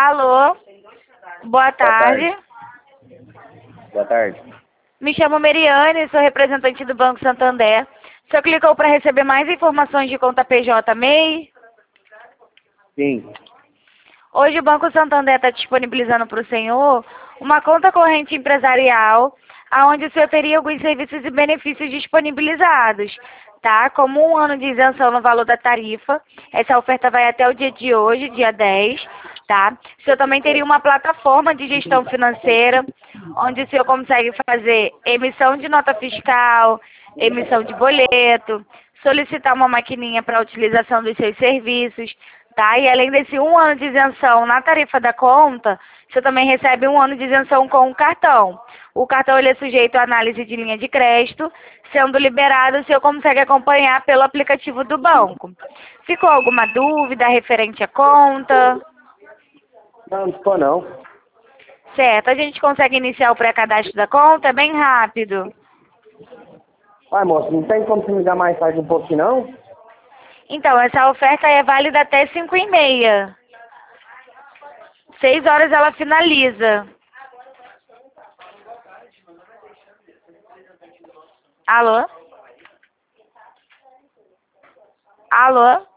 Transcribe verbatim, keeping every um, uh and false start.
Alô? Boa Boa tarde. tarde. Boa tarde. Me chamo Meriane, sou representante do Banco Santander. O senhor clicou para receber mais informações de conta P J M E I? Sim. Hoje o Banco Santander está disponibilizando para o senhor uma conta corrente empresarial, onde o senhor teria alguns serviços e benefícios disponibilizados, tá? Como um ano de isenção no valor da tarifa. Essa oferta vai até o dia de hoje, dia dez, tá? O senhor também teria uma plataforma de gestão financeira, onde o senhor consegue fazer emissão de nota fiscal, emissão de boleto, solicitar uma maquininha para a utilização dos seus serviços, tá? E além desse um ano de isenção na tarifa da conta, você também recebe um ano de isenção com o cartão. O cartão ele é sujeito à análise de linha de crédito, sendo liberado, o senhor consegue acompanhar pelo aplicativo do banco. Ficou alguma dúvida referente à conta? Não, não ficou não. Certo, a gente consegue iniciar o pré-cadastro da conta, é bem rápido. Uai, moço, não tem como você me dar mais tarde um pouquinho, não? Então, essa oferta é válida até cinco e meia. Seis horas ela finaliza. Alô? Alô?